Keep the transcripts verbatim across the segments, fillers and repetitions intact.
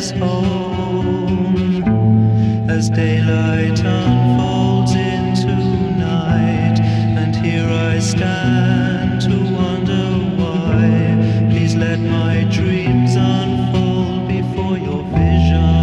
is home. As daylight unfolds into night, and here I stand to wonder why. Please let my dreams unfold before your vision.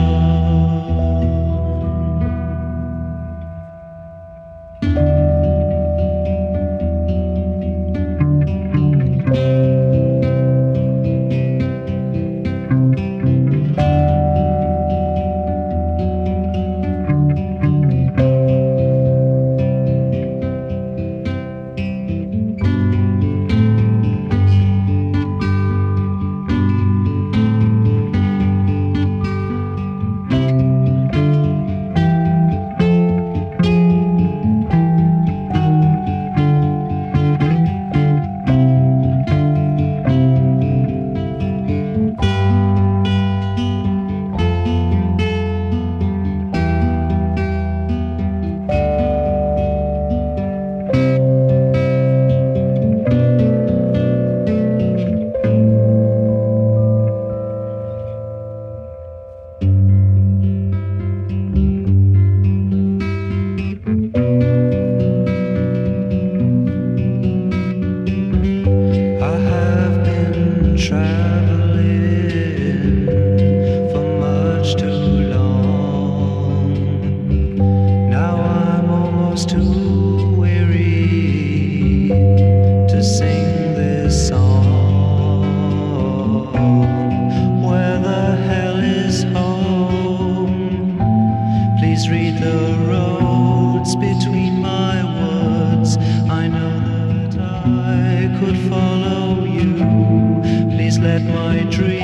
Traveling for much too long. Now I'm almost too weary to sing this song. Where the hell is home? Please read the roads between my words. I know that I could follow you. Please let my dreams